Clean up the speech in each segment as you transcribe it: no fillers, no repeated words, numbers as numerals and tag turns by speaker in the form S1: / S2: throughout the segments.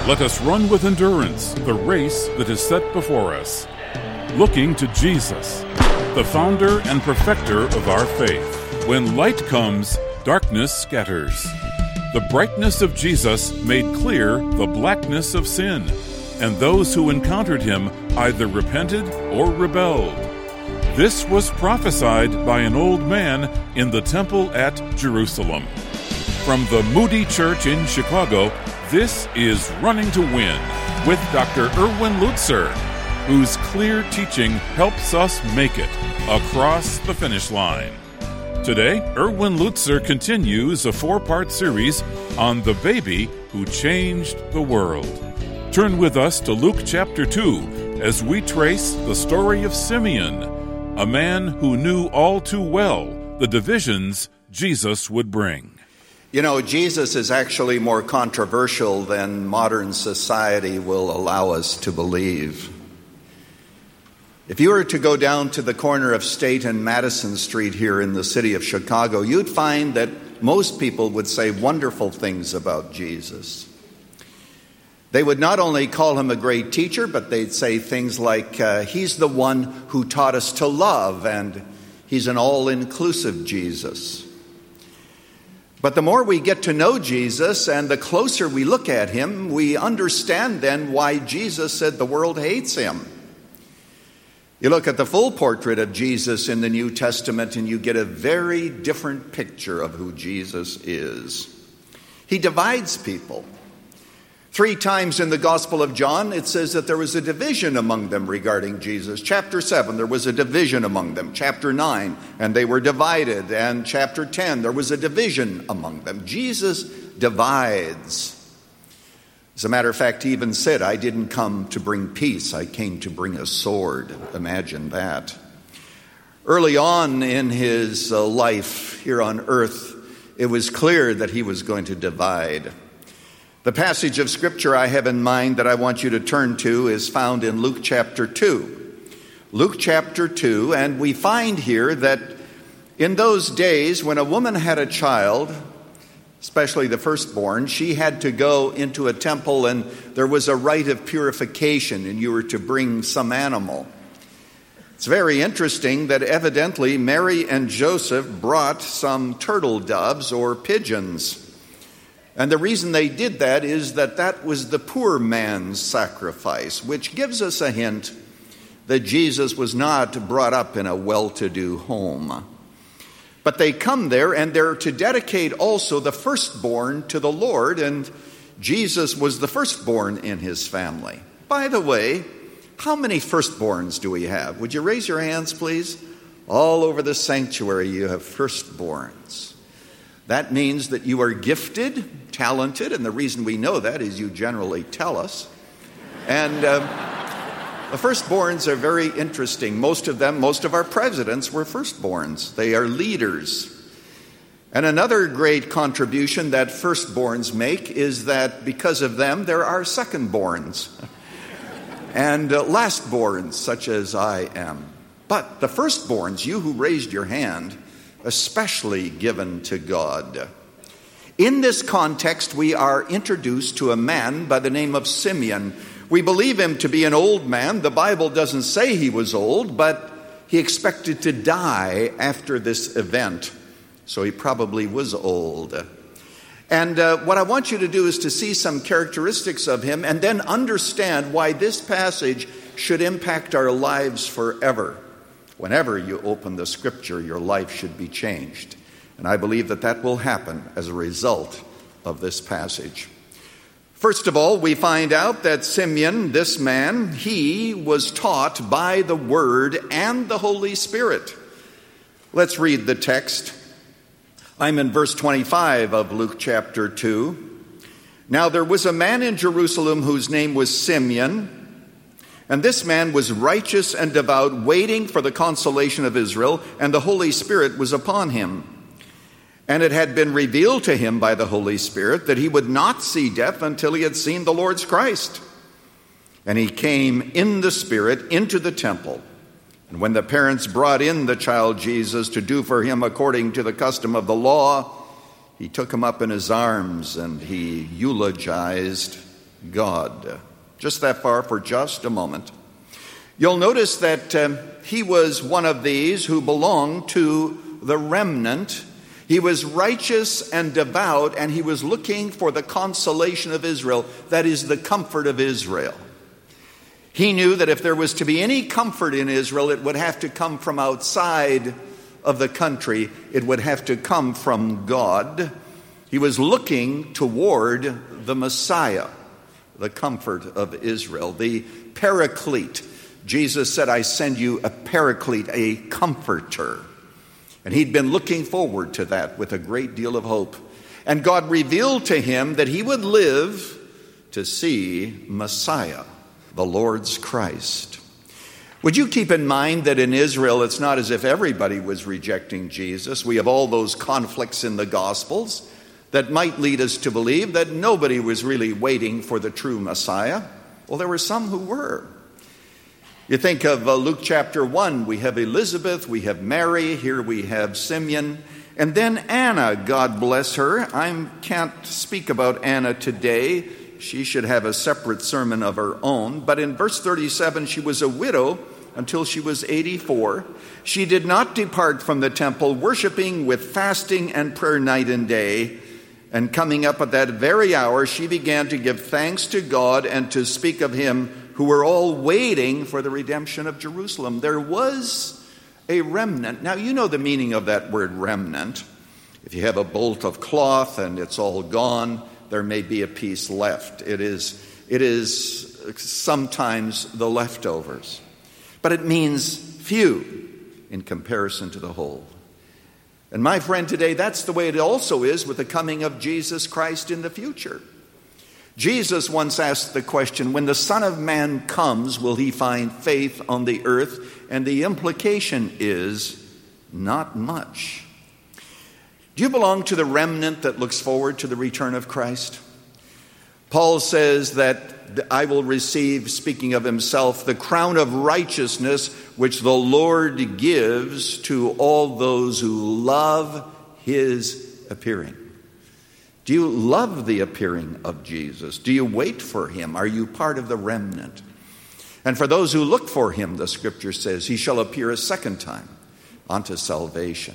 S1: Let us run with endurance the race that is set before us, looking to Jesus, the founder and perfecter of our faith. When light comes, darkness scatters. The brightness of Jesus made clear the blackness of sin, and those who encountered him either repented or rebelled. This was prophesied by an old man in the temple at Jerusalem. From the Moody Church in Chicago, this is Running to Win with Dr. Erwin Lutzer, whose clear teaching helps us make it across the finish line. Today, Erwin Lutzer continues a 4-part series on the baby who changed the world. Turn with us to Luke chapter 2 as we trace the story of Simeon, a man who knew all too well the divisions Jesus would bring.
S2: You know, Jesus is actually more controversial than modern society will allow us to believe. If you were to go down to the corner of State and Madison Street here in the city of Chicago, you'd find that most people would say wonderful things about Jesus. They would not only call him a great teacher, but they'd say things like, he's the one who taught us to love, and he's an all-inclusive Jesus. But the more we get to know Jesus and the closer we look at him, we understand then why Jesus said the world hates him. You look at the full portrait of Jesus in the New Testament and you get a very different picture of who Jesus is. He divides people. 3 times in the Gospel of John, it says that there was a division among them regarding Jesus. Chapter 7, there was a division among them. Chapter 9, and they were divided. And chapter 10, there was a division among them. Jesus divides. As a matter of fact, he even said, I didn't come to bring peace, I came to bring a sword. Imagine that. Early on in his life here on earth, it was clear that he was going to divide. The passage of Scripture I have in mind that I want you to turn to is found in Luke chapter 2. Luke chapter 2, and we find here that in those days when a woman had a child, especially the firstborn, she had to go into a temple and there was a rite of purification and you were to bring some animal. It's very interesting that evidently Mary and Joseph brought some turtle doves or pigeons. And the reason they did that is that that was the poor man's sacrifice, which gives us a hint that Jesus was not brought up in a well-to-do home. But they come there and they're to dedicate also the firstborn to the Lord, and Jesus was the firstborn in his family. By the way, how many firstborns do we have? Would you raise your hands, please? All over the sanctuary you have firstborns. That means that you are gifted, talented, and the reason we know that is you generally tell us. And the firstborns are very interesting. Most of our presidents were firstborns. They are leaders. And another great contribution that firstborns make is that because of them, there are secondborns and lastborns, such as I am. But the firstborns, you who raised your hand, especially given to God. In this context, we are introduced to a man by the name of Simeon. We believe him to be an old man. The Bible doesn't say he was old, but he expected to die after this event. So he probably was old. And what I want you to do is to see some characteristics of him and then understand why this passage should impact our lives forever. Whenever you open the Scripture, your life should be changed. And I believe that that will happen as a result of this passage. First of all, we find out that Simeon, this man, he was taught by the Word and the Holy Spirit. Let's read the text. I'm in verse 25 of Luke chapter 2. Now there was a man in Jerusalem whose name was Simeon, and this man was righteous and devout, waiting for the consolation of Israel, and the Holy Spirit was upon him. And it had been revealed to him by the Holy Spirit that he would not see death until he had seen the Lord's Christ. And he came in the Spirit into the temple. And when the parents brought in the child Jesus to do for him according to the custom of the law, he took him up in his arms and he eulogized God. Just that far for just a moment. You'll notice that he was one of these who belonged to the remnant. He was righteous and devout, and he was looking for the consolation of Israel, that is, the comfort of Israel. He knew that if there was to be any comfort in Israel, it would have to come from outside of the country. It would have to come from God. He was looking toward the Messiah, the comfort of Israel, the Paraclete. Jesus said, I send you a Paraclete, a comforter. And he'd been looking forward to that with a great deal of hope. And God revealed to him that he would live to see Messiah, the Lord's Christ. Would you keep in mind that in Israel, it's not as if everybody was rejecting Jesus. We have all those conflicts in the Gospels that might lead us to believe that nobody was really waiting for the true Messiah. Well, there were some who were. You think of Luke chapter 1, we have Elizabeth, we have Mary, here we have Simeon, and then Anna, God bless her. I can't speak about Anna today. She should have a separate sermon of her own. But in verse 37, she was a widow until she was 84. She did not depart from the temple, worshiping with fasting and prayer night and day. And coming up at that very hour, she began to give thanks to God and to speak of him who were all waiting for the redemption of Jerusalem. There was a remnant. Now, you know the meaning of that word remnant. If you have a bolt of cloth and it's all gone, there may be a piece left. It is sometimes the leftovers. But it means few in comparison to the whole. And my friend, today, that's the way it also is with the coming of Jesus Christ in the future. Jesus once asked the question, when the Son of Man comes, will he find faith on the earth? And the implication is, not much. Do you belong to the remnant that looks forward to the return of Christ? Paul says that I will receive, speaking of himself, the crown of righteousness which the Lord gives to all those who love his appearing. Do you love the appearing of Jesus? Do you wait for him? Are you part of the remnant? And for those who look for him, the scripture says, he shall appear a second time unto salvation.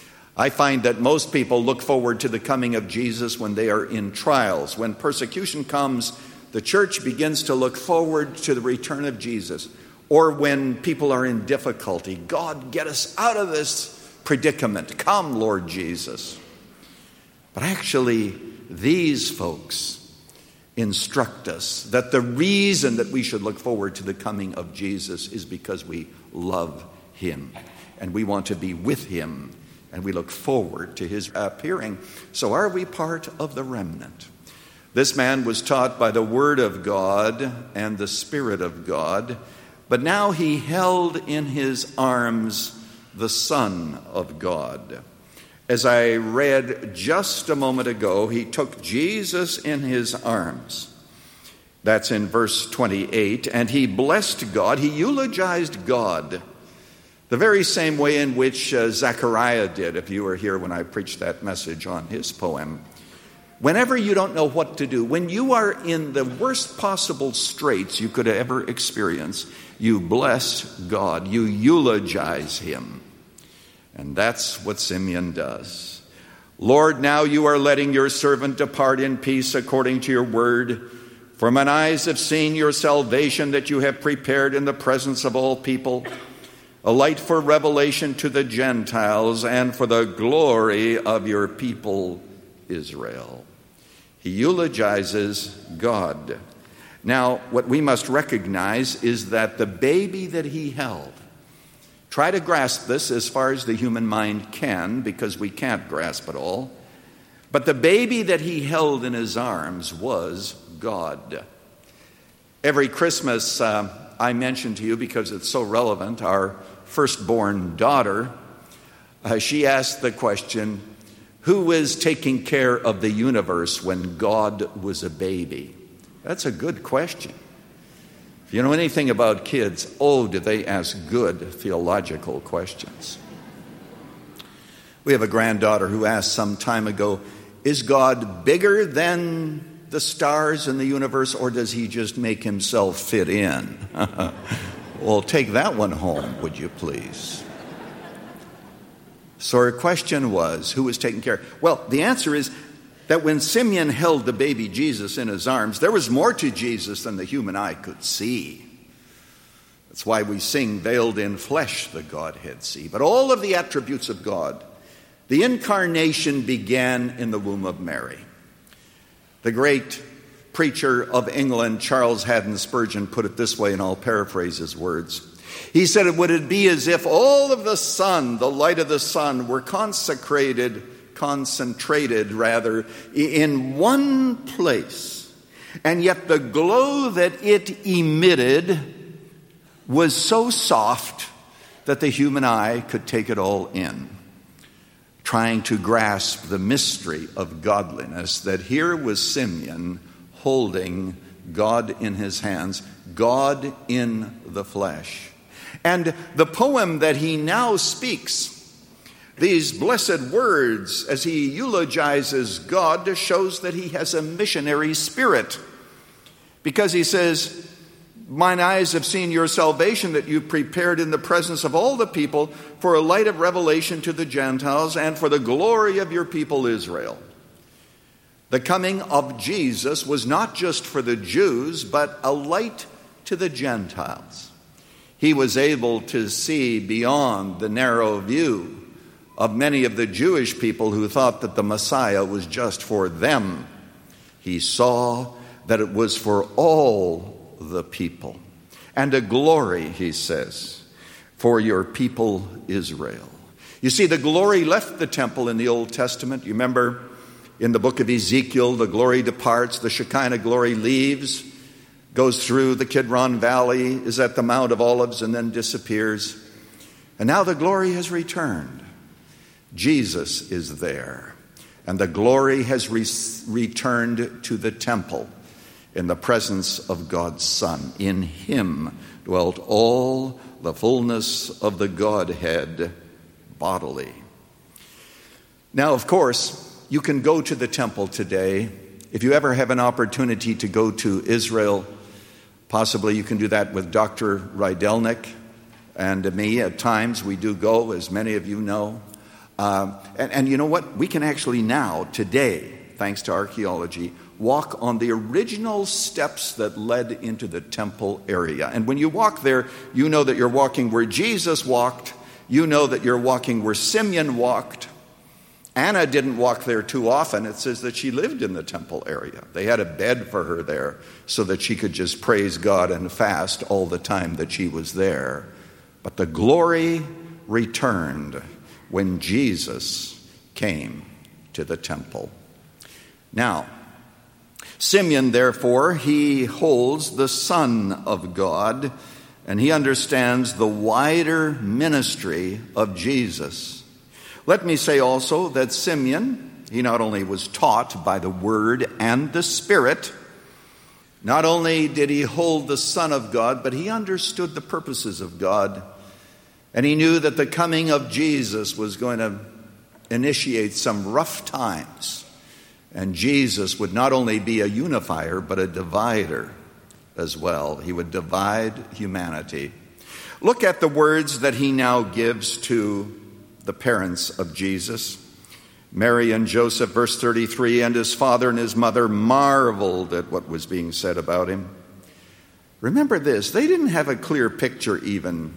S2: I find that most people look forward to the coming of Jesus when they are in trials. When persecution comes, the church begins to look forward to the return of Jesus. Or when people are in difficulty, God, get us out of this predicament. Come, Lord Jesus. But actually, these folks instruct us that the reason that we should look forward to the coming of Jesus is because we love him and we want to be with him and we look forward to his appearing. So are we part of the remnant? This man was taught by the Word of God and the Spirit of God, but now he held in his arms the Son of God. As I read just a moment ago, he took Jesus in his arms. That's in verse 28. And he blessed God. He eulogized God the very same way in which Zechariah did, if you were here when I preached that message on his poem. Whenever you don't know what to do, when you are in the worst possible straits you could ever experience, you bless God. You eulogize him. And that's what Simeon does. Lord, now you are letting your servant depart in peace according to your word. For mine eyes have seen your salvation that you have prepared in the presence of all people, a light for revelation to the Gentiles and for the glory of your people Israel. He eulogizes God. Now, what we must recognize is that the baby that he held, try to grasp this as far as the human mind can, because we can't grasp it all. But the baby that he held in his arms was God. Every Christmas, I mention to you, because it's so relevant, our firstborn daughter, she asked the question, who was taking care of the universe when God was a baby? That's a good question. If you know anything about kids, do they ask good theological questions. We have a granddaughter who asked some time ago, is God bigger than the stars in the universe, or does he just make himself fit in? Well, take that one home, would you please? So her question was, who was taking care? Well, the answer is that when Simeon held the baby Jesus in his arms, there was more to Jesus than the human eye could see. That's why we sing, veiled in flesh the Godhead see. But all of the attributes of God, the incarnation began in the womb of Mary. The great preacher of England, Charles Haddon Spurgeon, put it this way, and I'll paraphrase his words. He said, it would be as if all of the sun, the light of the sun, were concentrated in one place. And yet the glow that it emitted was so soft that the human eye could take it all in, trying to grasp the mystery of godliness, that here was Simeon holding God in his hands, God in the flesh. And the poem that he now speaks, these blessed words as he eulogizes God, shows that he has a missionary spirit. Because he says, mine eyes have seen your salvation that you prepared in the presence of all the people for a light of revelation to the Gentiles and for the glory of your people Israel. The coming of Jesus was not just for the Jews, but a light to the Gentiles. He was able to see beyond the narrow view of many of the Jewish people who thought that the Messiah was just for them. He saw that it was for all the people. And a glory, he says, for your people Israel. You see, the glory left the temple in the Old Testament. You remember in the book of Ezekiel, the glory departs, the Shekinah glory leaves, goes through the Kidron Valley, is at the Mount of Olives, and then disappears. And now the glory has returned. Jesus is there. And the glory has returned to the temple in the presence of God's Son. In him dwelt all the fullness of the Godhead bodily. Now, of course, you can go to the temple today. If you ever have an opportunity to go to Israel, possibly you can do that with Dr. Rydelnik and me. At times we do go, as many of you know. And you know what? We can actually now, today, thanks to archaeology, walk on the original steps that led into the temple area. And when you walk there, you know that you're walking where Jesus walked. You know that you're walking where Simeon walked. Anna didn't walk there too often. It says that she lived in the temple area. They had a bed for her there so that she could just praise God and fast all the time that she was there. But the glory returned when Jesus came to the temple. Now, Simeon, therefore, he holds the Son of God, and he understands the wider ministry of Jesus. Let me say also that Simeon, he not only was taught by the Word and the Spirit, not only did he hold the Son of God, but he understood the purposes of God. And he knew that the coming of Jesus was going to initiate some rough times. And Jesus would not only be a unifier, but a divider as well. He would divide humanity. Look at the words that he now gives to the parents of Jesus. Mary and Joseph, verse 33, and his father and his mother marveled at what was being said about him. Remember this, they didn't have a clear picture even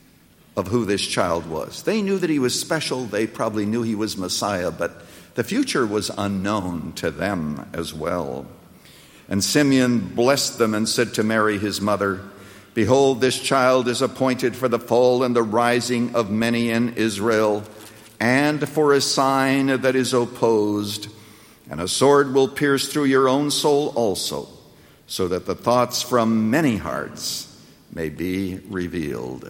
S2: of who this child was. They knew that he was special. They probably knew he was Messiah, but the future was unknown to them as well. And Simeon blessed them and said to Mary, his mother, behold, this child is appointed for the fall and the rising of many in Israel, and for a sign that is opposed, and a sword will pierce through your own soul also, so that the thoughts from many hearts may be revealed.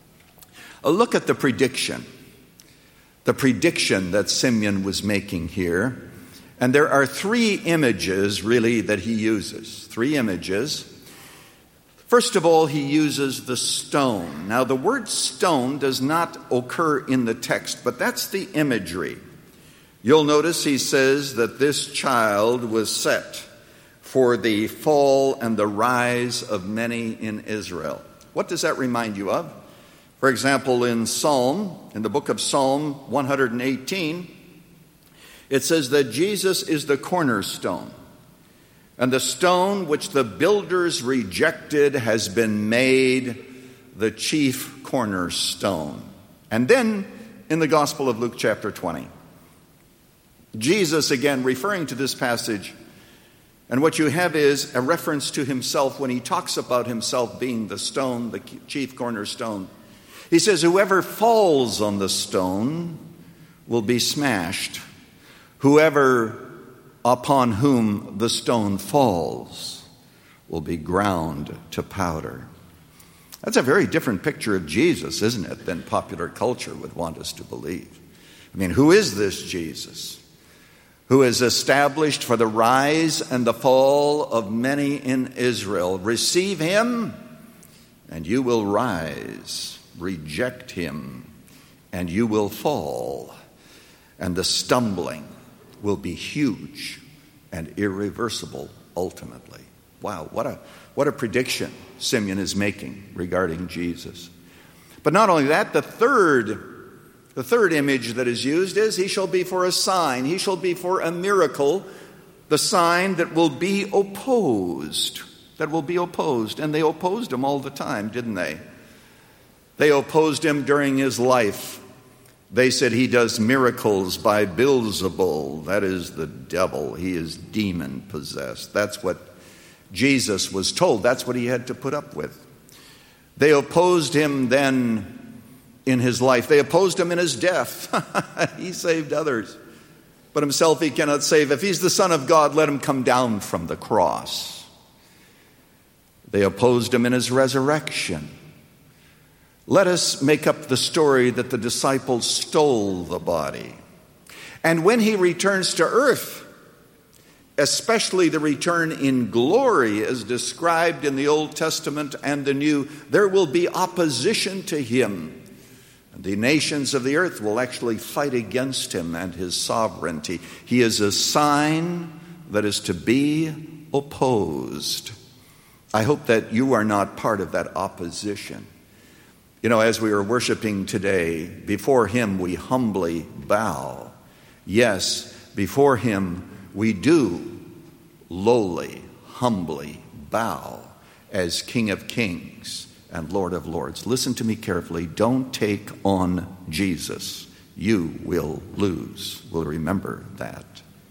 S2: Look at the prediction that Simeon was making here. And there are three images, really, that he uses. Three images. First of all, he uses the stone. Now, the word stone does not occur in the text, but that's the imagery. You'll notice he says that this child was set for the fall and the rise of many in Israel. What does that remind you of? For example, in the book of Psalm 118, it says that Jesus is the cornerstone, and the stone which the builders rejected has been made the chief cornerstone. And then in the Gospel of Luke chapter 20, Jesus, again referring to this passage, and what you have is a reference to himself when he talks about himself being the stone, the chief cornerstone. He says, whoever falls on the stone will be smashed. Whoever upon whom the stone falls will be ground to powder. That's a very different picture of Jesus, isn't it, than popular culture would want us to believe. I mean, who is this Jesus who is established for the rise and the fall of many in Israel? Receive him, and you will rise. Reject him, and you will fall. And the stumbling will be huge and irreversible ultimately. Wow, what a prediction Simeon is making regarding Jesus. But not only that, the third image that is used is he shall be for a sign, he shall be for a miracle, the sign that will be opposed. And they opposed him all the time, didn't they? They opposed him during his life. They said he does miracles by Beelzebul. That is the devil. He is demon-possessed. That's what Jesus was told. That's what he had to put up with. They opposed him then in his life. They opposed him in his death. He saved others, but himself he cannot save. If he's the Son of God, let him come down from the cross. They opposed him in his resurrection. Let us make up the story that the disciples stole the body. And when he returns to earth, especially the return in glory as described in the Old Testament and the New, there will be opposition to him. And the nations of the earth will actually fight against him and his sovereignty. He is a sign that is to be opposed. I hope that you are not part of that opposition. You know, as we are worshiping today, before him we humbly bow. Yes, before him we do lowly, humbly bow as King of Kings and Lord of Lords. Listen to me carefully. Don't take on Jesus. You will lose. We'll remember that.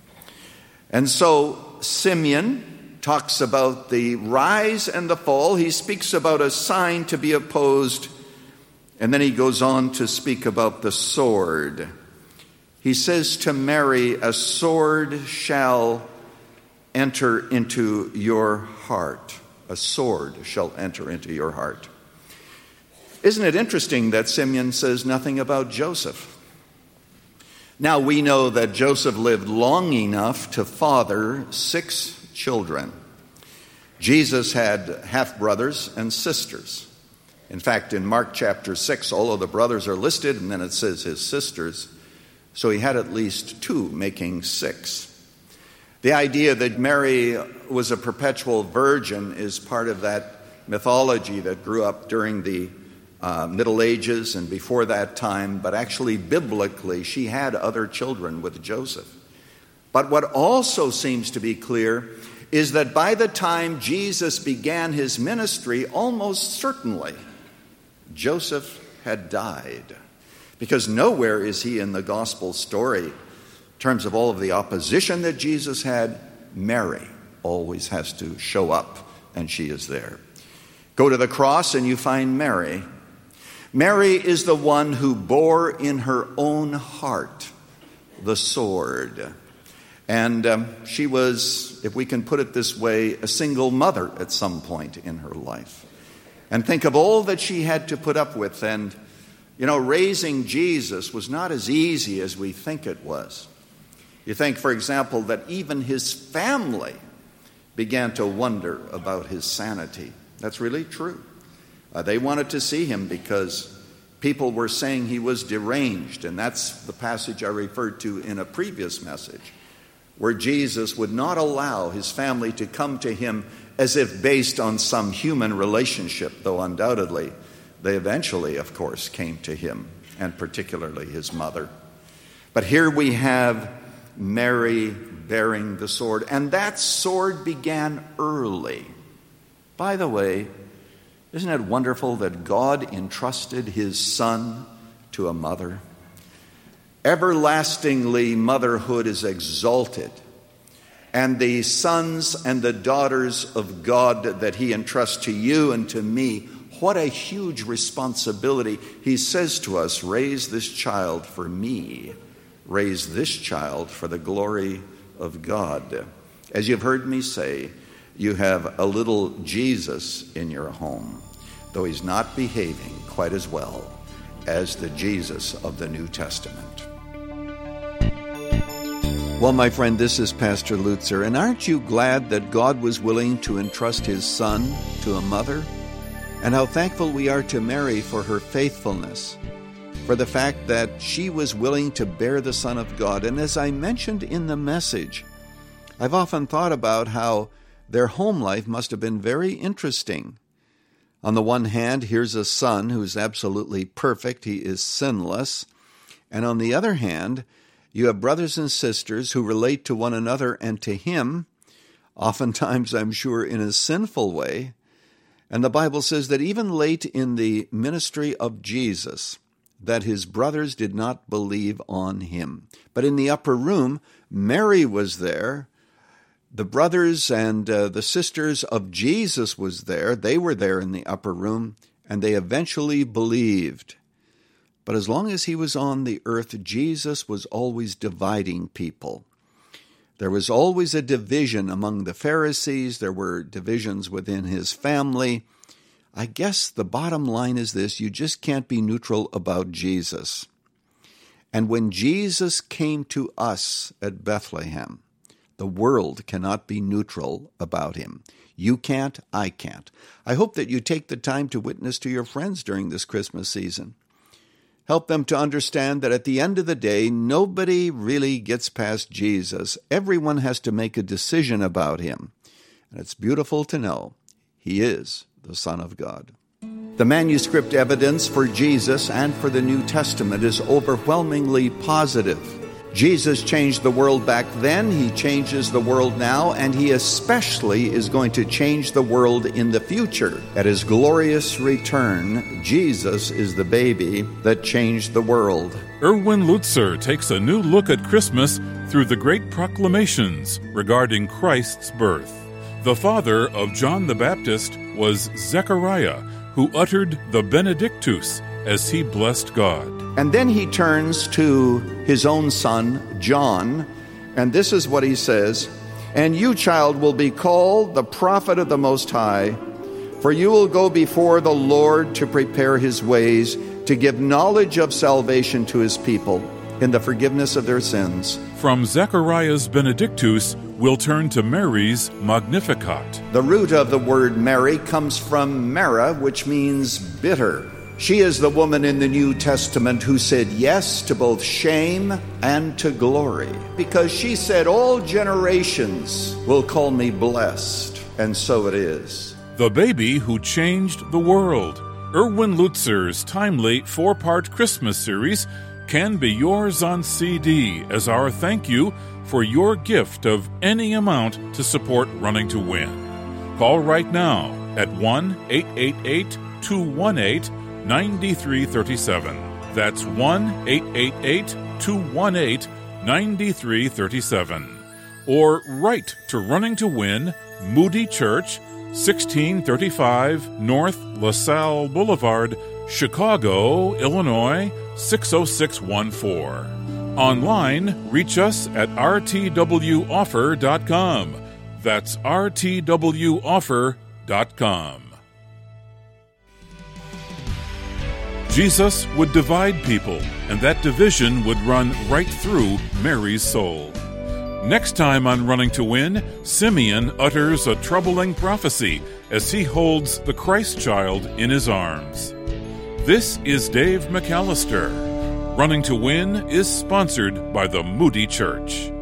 S2: And so Simeon talks about the rise and the fall. He speaks about a sign to be opposed. And then he goes on to speak about the sword. He says to Mary, a sword shall enter into your heart. A sword shall enter into your heart. Isn't it interesting that Simeon says nothing about Joseph? Now we know that Joseph lived long enough to father 6 children. Jesus had half-brothers and sisters. In fact, in Mark chapter 6, all of the brothers are listed, and then it says his sisters. So he had at least 2, making 6. The idea that Mary was a perpetual virgin is part of that mythology that grew up during the Middle Ages and before that time, but actually biblically she had other children with Joseph. But what also seems to be clear is that by the time Jesus began his ministry, almost certainly Joseph had died, because nowhere is he in the gospel story in terms of all of the opposition that Jesus had. Mary always has to show up, and she is there. Go to the cross and you find Mary. Mary is the one who bore in her own heart the sword. And she was, if we can put it this way, a single mother at some point in her life. And think of all that she had to put up with. And, you know, raising Jesus was not as easy as we think it was. You think, for example, that even his family began to wonder about his sanity. That's really true. They wanted to see him because people were saying he was deranged. And that's the passage I referred to in a previous message, where Jesus would not allow his family to come to him as if based on some human relationship, though undoubtedly they eventually, of course, came to him, and particularly his mother. But here we have Mary bearing the sword, and that sword began early. By the way, isn't it wonderful that God entrusted his son to a mother? Everlastingly, motherhood is exalted, and the sons and the daughters of God that he entrusts to you and to me, what a huge responsibility. He says to us, raise this child for me. Raise this child for the glory of God. As you've heard me say, you have a little Jesus in your home, though he's not behaving quite as well as the Jesus of the New Testament. Well, my friend, this is Pastor Lutzer, and aren't you glad that God was willing to entrust his son to a mother? And how thankful we are to Mary for her faithfulness, for the fact that she was willing to bear the Son of God. And as I mentioned in the message, I've often thought about how their home life must have been very interesting. On the one hand, here's a son who's absolutely perfect. He is sinless. And on the other hand, you have brothers and sisters who relate to one another and to him, oftentimes, I'm sure, in a sinful way. And the Bible says that even late in the ministry of Jesus, that his brothers did not believe on him. But in the upper room, Mary was there. The brothers and the sisters of Jesus was there. They were there in the upper room, and they eventually believed. But as long as he was on the earth, Jesus was always dividing people. There was always a division among the Pharisees. There were divisions within his family. I guess the bottom line is this: you just can't be neutral about Jesus. And when Jesus came to us at Bethlehem, the world cannot be neutral about him. You can't, I can't. I hope that you take the time to witness to your friends during this Christmas season. Help them to understand that at the end of the day, nobody really gets past Jesus. Everyone has to make a decision about him. And it's beautiful to know he is the Son of God. The manuscript evidence for Jesus and for the New Testament is overwhelmingly positive. Jesus changed the world back then, he changes the world now, and he especially is going to change the world in the future. At his glorious return, Jesus is the baby that changed the world.
S1: Erwin Lutzer takes a new look at Christmas through the great proclamations regarding Christ's birth. The father of John the Baptist was Zechariah, who uttered the Benedictus as he blessed God.
S2: And then he turns to his own son, John, and this is what he says: "And you, child, will be called the prophet of the Most High, for you will go before the Lord to prepare his ways, to give knowledge of salvation to his people in the forgiveness of their sins."
S1: From Zechariah's Benedictus, we'll turn to Mary's Magnificat.
S2: The root of the word Mary comes from Mara, which means bitter. She is the woman in the New Testament who said yes to both shame and to glory, because she said, "All generations will call me blessed," and so it is.
S1: The baby who changed the world. Erwin Lutzer's timely 4-part Christmas series can be yours on CD as our thank you for your gift of any amount to support Running to Win. Call right now at 1-888-218-9337. That's 1-888-218-9337. Or write to Running to Win, Moody Church, 1635 North LaSalle Boulevard, Chicago, Illinois, 60614. Online, reach us at rtwoffer.com. That's rtwoffer.com. Jesus would divide people, and that division would run right through Mary's soul. Next time on Running to Win, Simeon utters a troubling prophecy as he holds the Christ child in his arms. This is Dave McAllister. Running to Win is sponsored by the Moody Church.